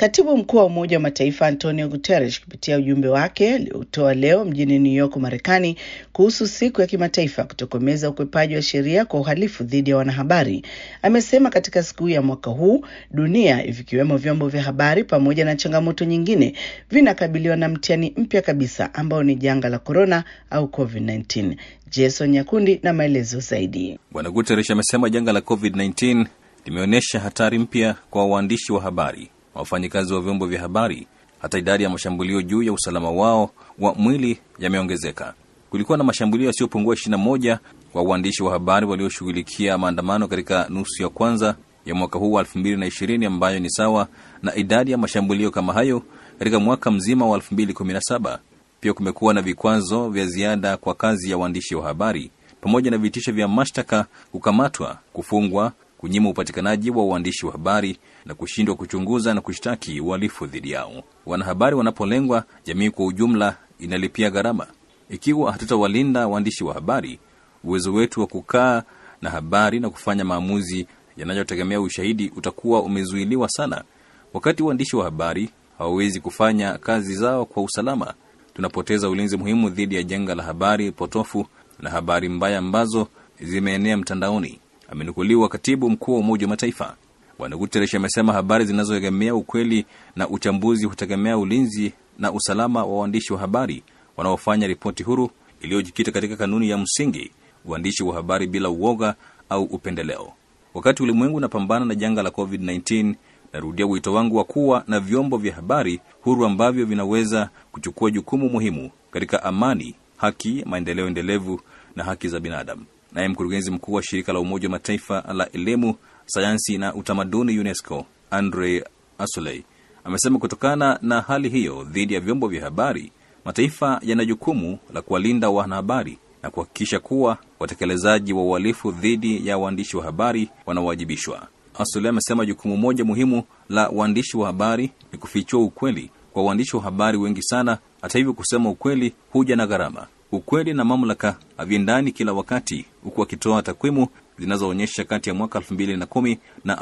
Katibu mkuu wa Umoja wa Mataifa Antonio Guterres kupitia ujumbe wake aliotoa leo mjini New York, Marekani, kuhusu siku ya kimataifa kutokomeza ukwepaji wa sheria kwa uhalifu dhidi ya wanahabari, amesema katika siku ya mwaka huu dunia ikiwemo vyombo vya habari pamoja na changamoto nyingine vinakabiliwa na mtihani mpya kabisa ambao ni janga la corona au COVID-19. Jason Nyakundi na maelezo zaidi. Bwana Guterres amesema janga la COVID-19 limeonyesha hatari mpya kwa waandishi wa habari, wafanyikazi wa vyombo vya habari. Hata idadi ya mashambulio juu ya usalama wao wa mwili yameongezeka. Kulikuwa na mashambulio yasiyopungua 21 kwa waandishi wa habari walioshughulikia maandamano katika nusu ya kwanza ya mwaka huu wa 2020, ambayo ni sawa na idadi ya mashambulio kama hayo katika mwaka mzima wa 2017. Pia kumekuwa na vikwazo vya ziada kwa kazi ya waandishi wa habari, pamoja na vitisho vya mashtaka, kukamatwa, kufungwa, kunyima upatikanaji wa waandishi wa habari na kushindwa kuchunguza na kushtaki uhalifu dhidi yao. Wanahabari wanapolengwa, jamii kwa ujumla inalipia gharama. Ikiwa hatutawalinda waandishi wa habari, uwezo wetu wa kukaa na habari na kufanya maamuzi yanayotegemea ushahidi utakuwa umezuiliwa sana. Wakati waandishi wa habari hawawezi kufanya kazi zao kwa usalama, tunapoteza ulinzi muhimu dhidi ya janga la habari potofu na habari mbaya ambazo zimeenea mtandaoni, amenukuliwa katibu mkuu wa Umoja wa Mataifa. Bwana Guterres amesema habari zinazoegemea ukweli na uchambuzi hutegemea ulinzi na usalama wa waandishi wa habari wanaofanya ripoti huru iliyojikita katika kanuni ya msingi, uandishi wa habari bila uoga au upendeleo. Wakati ulimwengu unapambana na janga la COVID-19, narudia wito wangu wa kuwa na vyombo vya habari huru ambavyo vinaweza kuchukua jukumu muhimu katika amani, haki, maendeleo endelevu na haki za binadamu. Naye mkurugenzi mkuu wa shirika la Umoja wa Mataifa la elimu, sayansi na utamaduni UNESCO, Andre Azoulay, amesema kutokana na hali hiyo dhidi ya vyombo vya habari, mataifa yana jukumu la kuwalinda wanahabari na kuhakikisha kuwa watekelezaji wa uhalifu dhidi ya waandishi wa habari wanawajibishwa. Azoulay amesema jukumu moja muhimu la waandishi wa habari ni kufichua ukweli. Kwa waandishi wa habari wengi sana, hata hivyo, kusema ukweli huja na gharama. Ukweli na mamlaka haviendani kila wakati, huku akitoa takwimu zinazoonyesha kati ya mwaka 2010 na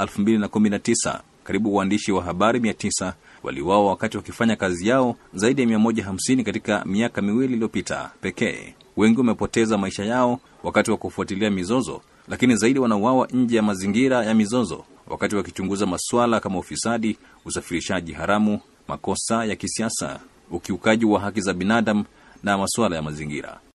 2019 karibu waandishi wa habari 900 waliuawa wakati wakifanya kazi yao, zaidi ya 150 katika miaka miwili iliyopita pekee. Wengi wamepoteza maisha yao wakati wa kufuatilia mizozo, lakini zaidi wanauawa nje ya mazingira ya mizozo, wakati wakichunguza masuala kama ufisadi, usafirishaji haramu, makosa ya kisiasa, ukiukaji wa haki za binadamu na masuala ya mazingira.